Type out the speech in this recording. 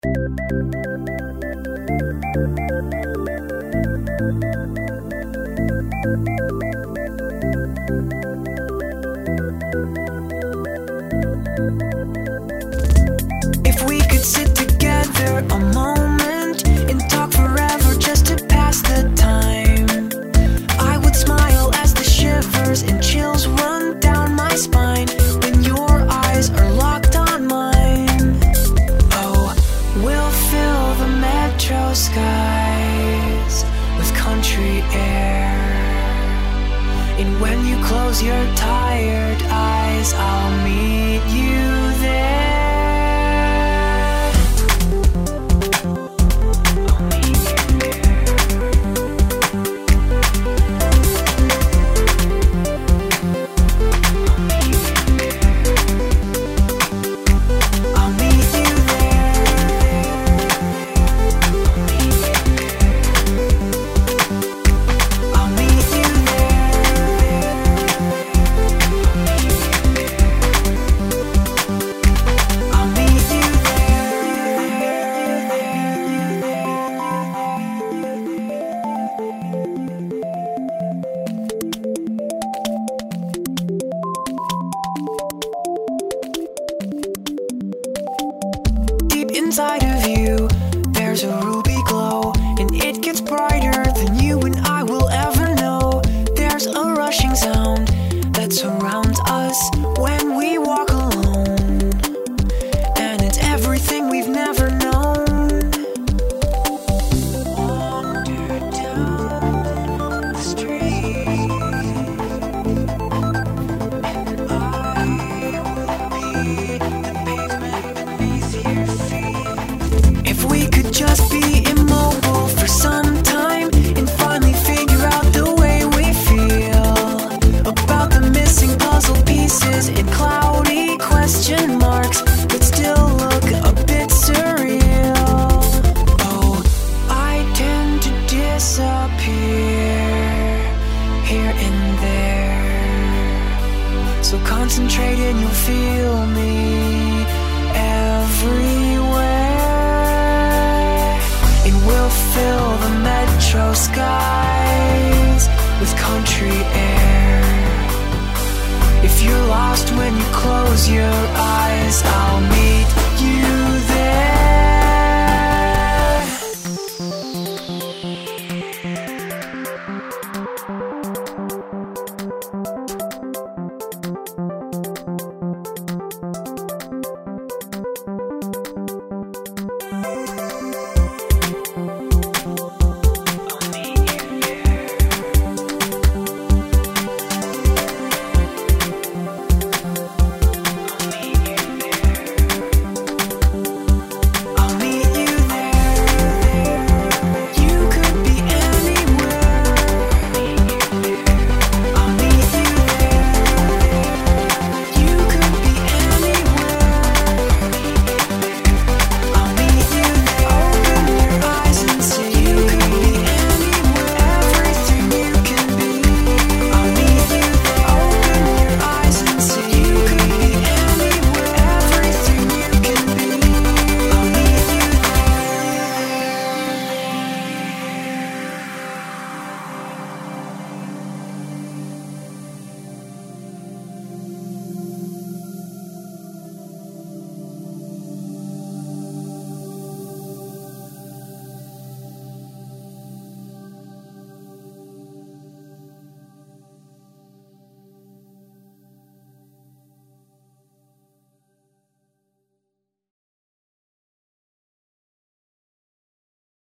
If we could sit together a moment and talk forever just to pass the time, I would smile as the shivers and chills run down my spine when your eyes are locked on mine. Oh, we'll fill the metro skies with country air, and when you close your tired eyes, I'll meet you there. Inside of you, there's a ruby glow, and it gets brighter than you and I will ever know. There's a rushing sound that surrounds us when we walk alone, and it's everything we've never known. Wander down the street, and I will be the pavement beneath your feet. If we could just be immobile for some time and finally figure out the way we feel about the missing puzzle pieces and cloudy question marks that still look a bit surreal. Oh, I tend to disappear here and there, so concentrate and you'll feel me everywhere. We'll fill the metro skies with country air. If you're lost when you close your eyes, I'll meet